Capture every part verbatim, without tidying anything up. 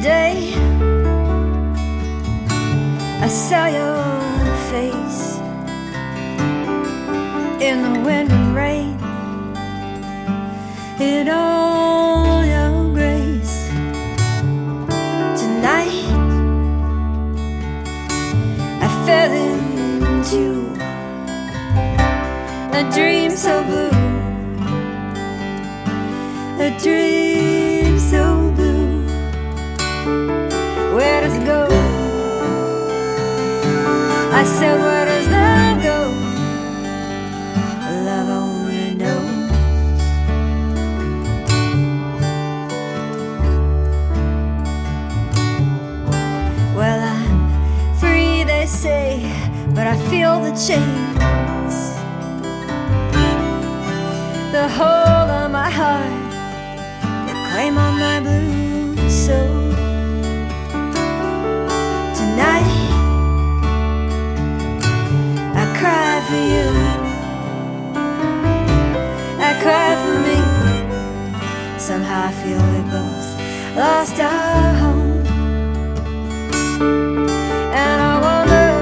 Today I saw your face in the wind and rain, in all your grace. Tonight I fell into a dream so blue, a dream so blue. Where does it go? I said, where does love go? Love only knows. Well, I'm free, they say, but I feel the chains, the hold on my heart, the claim on my blue soul. Tonight I cry for you, I cry for me. Somehow I feel we both lost our home, and I wonder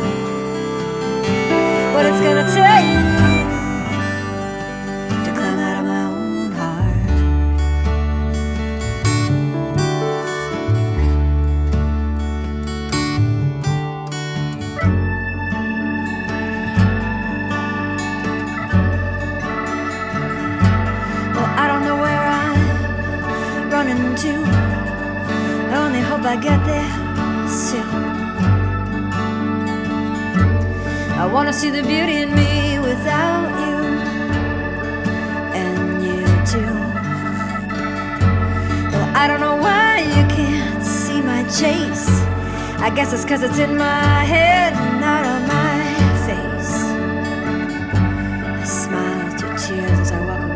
what it's gonna take to climb out of my own heart. Well, I don't know where I'm running to, I only hope I get there soon. I wanna see the beauty in me without you, and you too. Well, I don't know why you can't see my chase. I guess it's 'cause it's in my head, not on my face. I smile through tears as I walk away.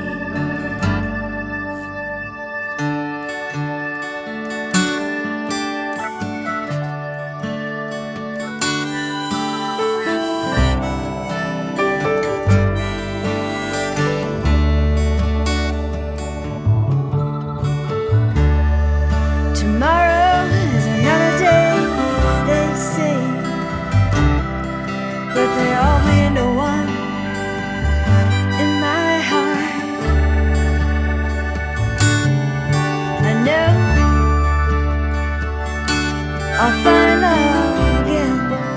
Tomorrow is another day, they say, but they all mean to one in my heart. I know I'll find love again,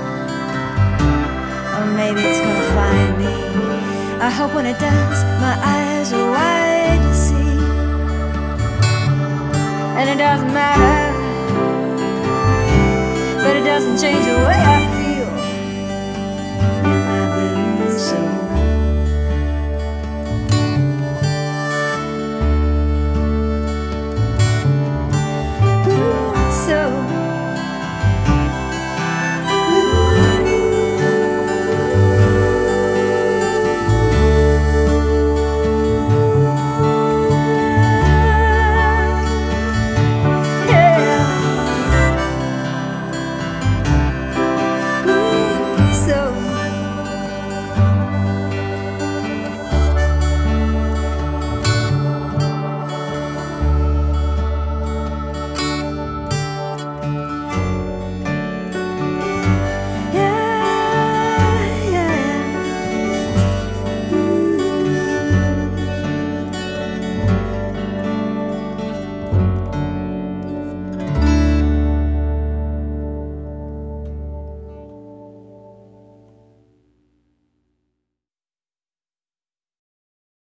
or maybe it's gonna find me. I hope when it does, my eyes are wide to see. And it doesn't matter, but it doesn't change the way I feel.